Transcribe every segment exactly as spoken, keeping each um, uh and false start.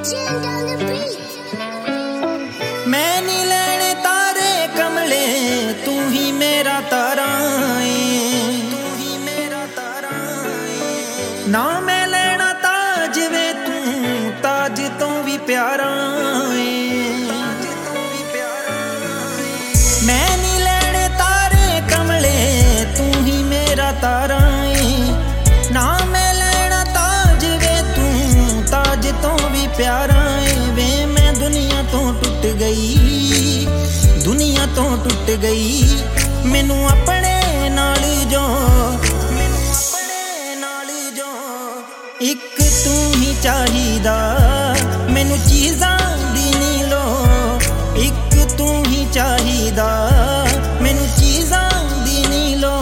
मैं नी लेने तारे कमले तू ही मेरा तारा तू ही मेरा तारा ना मैं लेना ताज वे तू ताज तो भी प्यारा मैं नी लेने तारे कमले तू ही मेरा तारा ना मैं लेना ताज वे तू ताज तो भी प्यारा वे मैं दुनिया तो टुट गई दुनिया तो टुट गई मैनू अपने नाल जो मैनू अपने नाल जो एक तू ही चाहिदा मैनू चीज़ां दी नी लो एक तू ही चाहिदा मैनू चीज़ां दी नी लो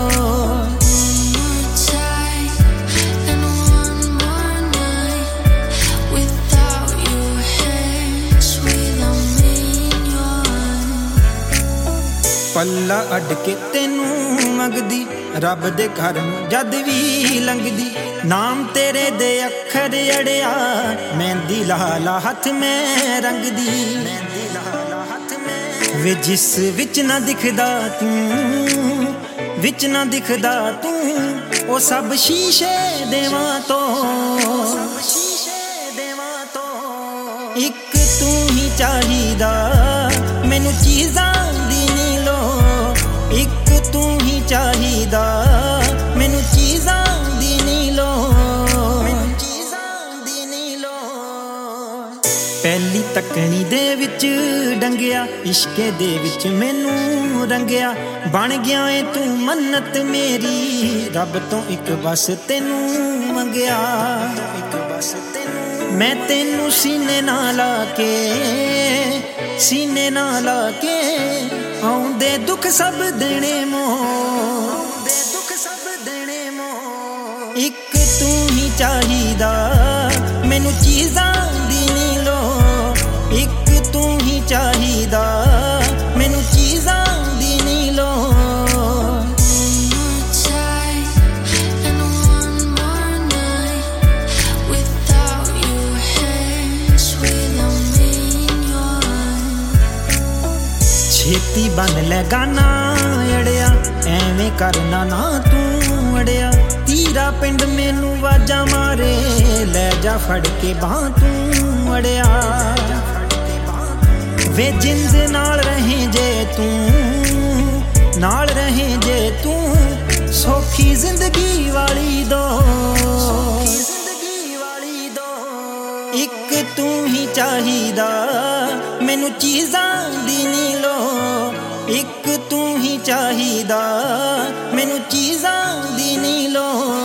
पल्ला अड के तेनू मंगदी रब दे घर जद भी लंघदी नाम तेरे दे अखर अड़िया मेहंदी लाला हथ में रंगदी मेहंदी लाला हथ में वे जिस विच ना दिखदा तू विच ना दिखदा तू ओ सब शीशे देवां तो सब शीशे देवां तो एक तू ही चाहिदा मैनू चीज़ां दी नी लो एक तू ही चाहिदा मैनू चीज़ां दी नी लो मैनू चीज़ां दी नी लो पहली तकनी दे विच डंगिया इश्के दे विच मैनू रंगिया बन गया है तू मन्नत मेरी रब तो एक बस तेनू मंगिया एक बस तेनू मैं तेनू सीने ना ला के सीने ना ला के आउंदे दुख सब देने मो आउंदे दुख सब देने मो एक तू ही चाहिदा मैनू चीज़ां दी नी लो एक तू ही चाहिदा मैनू चीज़ां दी नी लो छेती बन ले गाना अड़िया एवें करना ना तू अड़िया तीरा पिंड मैनू वाजा मारे ले जा फड़ के बां तू अड़िया वे जिंद नाल रहे जे तू नाल रहे जे तू सौखी जिंदगी वाली दो जिंदगी वाली दो एक तू ही चाहिदा मैनू चीज़ां दी नी लो एक तू ही चाहिदा मैनू चीज़ां दी नी लो।